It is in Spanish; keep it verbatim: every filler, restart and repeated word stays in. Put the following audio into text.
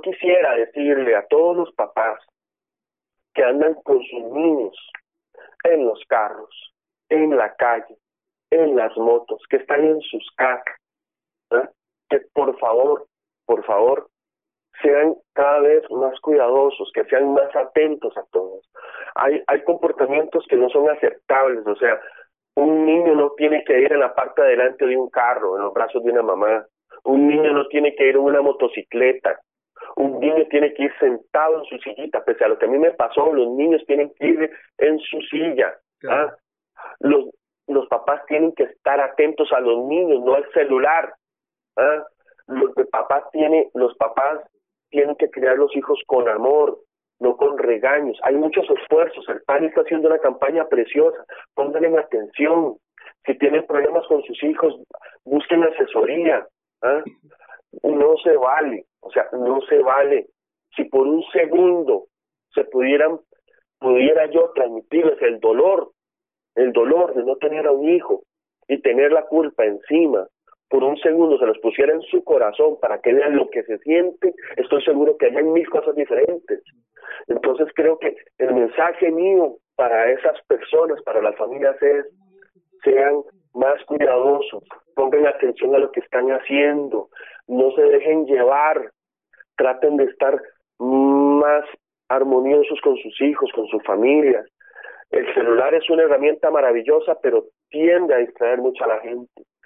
quisiera decirle a todos los papás que andan con sus niños en los carros, en la calle, en las motos, que están en sus casas, ¿eh? Que por favor, por favor, sean cada vez más cuidadosos, que sean más atentos a todos. Hay, hay comportamientos que no son aceptables, o sea, un niño no tiene que ir en la parte de adelante de un carro, en los brazos de una mamá. Un niño no tiene que ir en una motocicleta. Un niño tiene que ir sentado en su sillita, pese a lo que a mí me pasó, los niños tienen que ir en su silla. Claro. ¿Ah? Los, los papás tienen que estar atentos a los niños, no al celular. ¿Ah? Los papás tienen, los papás tienen que criar los hijos con amor, no con regaños. Hay muchos esfuerzos, el P A N está haciendo una campaña preciosa, pónganle atención. Si tienen problemas con sus hijos, busquen asesoría. ¿Ah? No se vale, o sea, no se vale. Si por un segundo se pudieran, pudiera yo transmitirles el dolor, el dolor de no tener a un hijo y tener la culpa encima, por un segundo se los pusiera en su corazón para que vean lo que se siente, estoy seguro que hay mil cosas diferentes. Entonces creo que el mensaje mío para esas personas, para las familias es, sean más cuidadosos, pongan atención a lo que están haciendo, no se dejen llevar, traten de estar más armoniosos con sus hijos, con sus familias. El celular es una herramienta maravillosa, pero tiende a distraer mucho a la gente.